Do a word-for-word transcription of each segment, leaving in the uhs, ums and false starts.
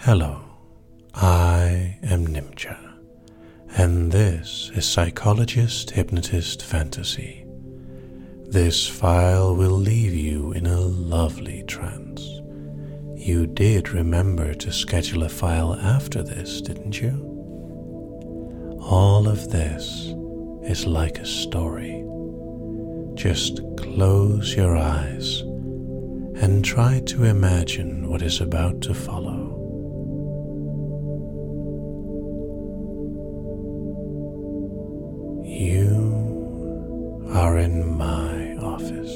Hello, I am Nimcha, and this is Psychologist Hypnotist Fantasy. This file will leave you in a lovely trance. You did remember to schedule a file after this, didn't you? All of this is like a story. Just close your eyes and try to imagine what is about to follow. You are in my office.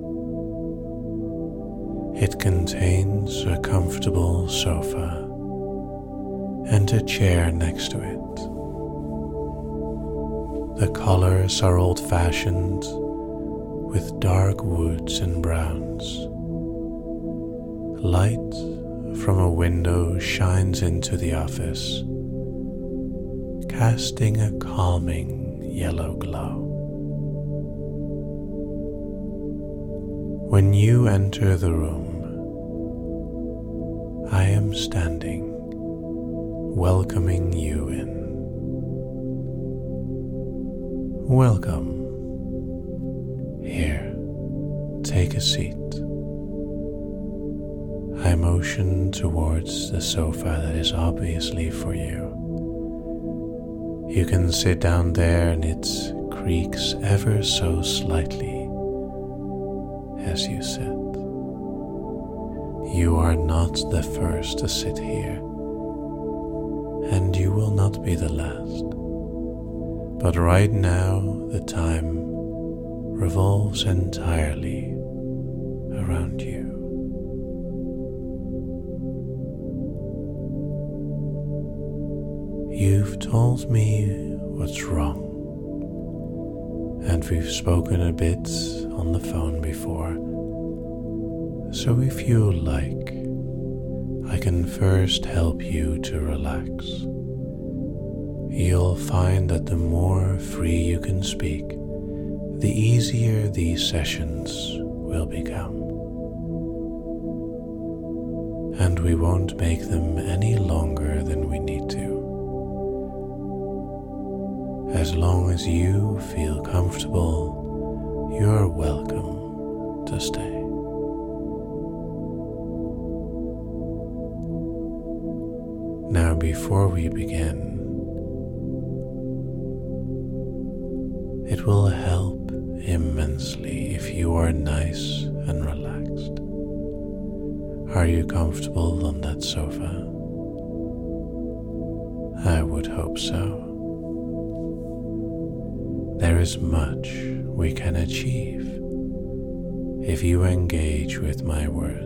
It contains a comfortable sofa and a chair next to it. The colors are old-fashioned with dark woods and browns. Light from a window shines into the office, casting a calming yellow glow. When you enter the room, I am standing, welcoming you in. Welcome. Here, take a seat. I motion towards the sofa that is obviously for you. You can sit down there and it creaks ever so slightly as you sit. You are not the first to sit here, and you will not be the last. But right now, the time revolves entirely around you. You've told me what's wrong, and we've spoken a bit on the phone before. So if you like, I can first help you to relax. You'll find that the more free you can speak, the easier these sessions will become. And we won't make them any longer than we need to. As long as you feel comfortable, you're welcome to stay. Now, before we begin, it will help immensely if you are nice and relaxed. Are you comfortable on that sofa? I would hope so. There is much we can achieve if you engage with my words.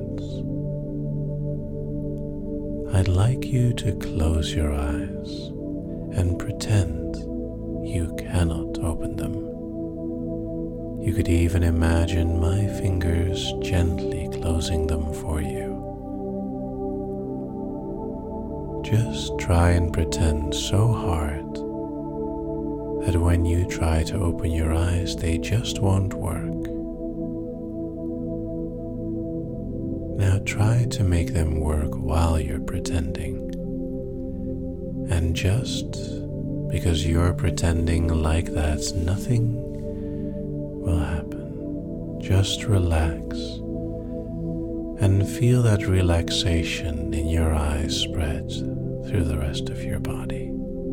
I'd like you to close your eyes and pretend you cannot open them. You could even imagine my fingers gently closing them for you. Just try and pretend so hard that when you try to open your eyes, they just won't work. Now try to make them work while you're pretending. And just because you're pretending like that, nothing will happen. Just relax and feel that relaxation in your eyes spread through the rest of your body.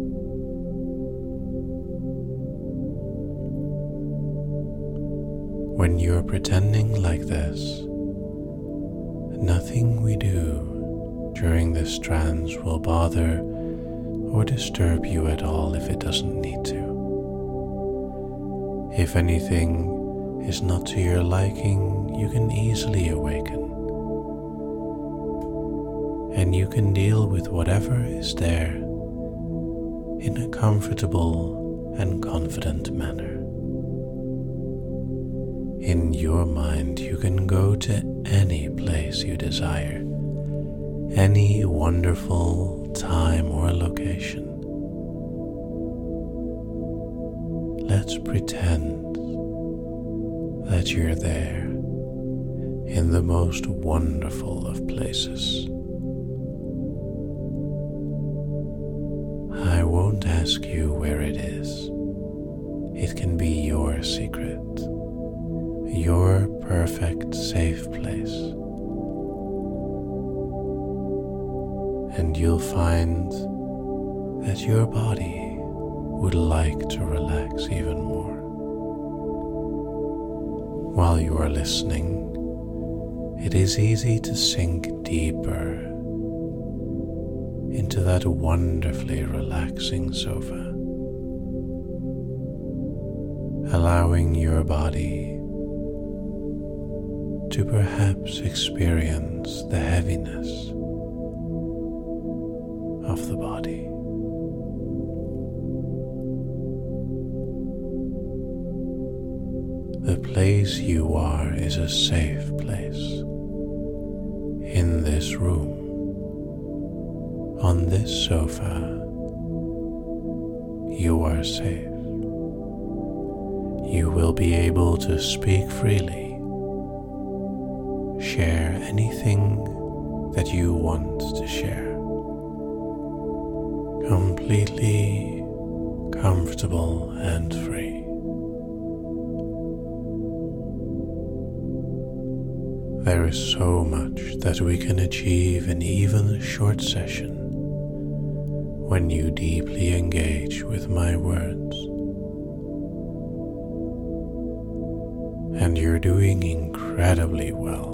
When you're pretending like this, nothing we do during this trance will bother or disturb you at all if it doesn't need to. If anything is not to your liking, you can easily awaken, and you can deal with whatever is there in a comfortable and confident manner. In your mind, you can go to any place you desire, any wonderful time or location. Let's pretend that you're there in the most wonderful of places. ask you where it is. It can be your secret, your perfect safe place. And you'll find that your body would like to relax even more. While you are listening, it is easy to sink deeper into that wonderfully relaxing sofa, allowing your body to perhaps experience the heaviness of the body. The place you are is a safe place. In this room, on this sofa, you are safe. You will be able to speak freely, share anything that you want to share, completely comfortable and free. There is so much that we can achieve in even a short session when you deeply engage with my words. And you're doing incredibly well.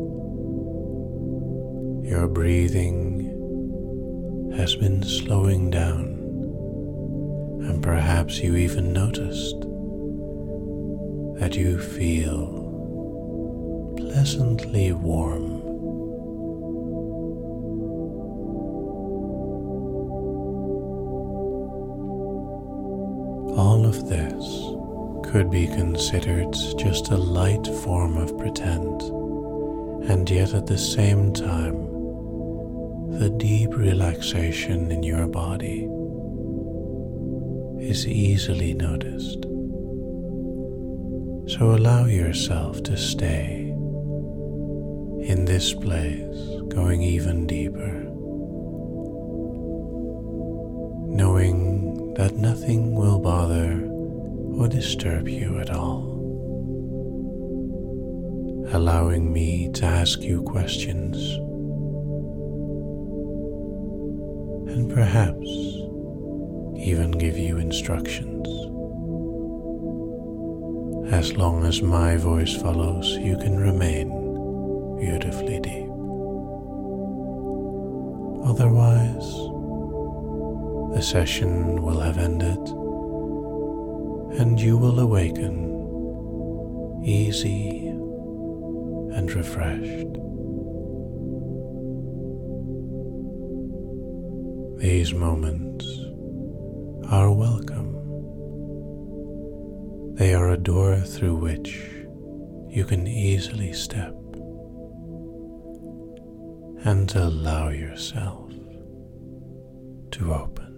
Your breathing has been slowing down, and perhaps you even noticed that you feel pleasantly warm. All of this could be considered just a light form of pretend, and yet at the same time, the deep relaxation in your body is easily noticed. So allow yourself to stay in this place, going even deeper, knowing that nothing will bother or disturb you at all. Allowing me to ask you questions and perhaps even give you instructions. As long as my voice follows, you can remain beautifully deep. Otherwise, the session will have ended and you will awaken easy and refreshed. These moments are welcome. They are a door through which you can easily step and allow yourself to open.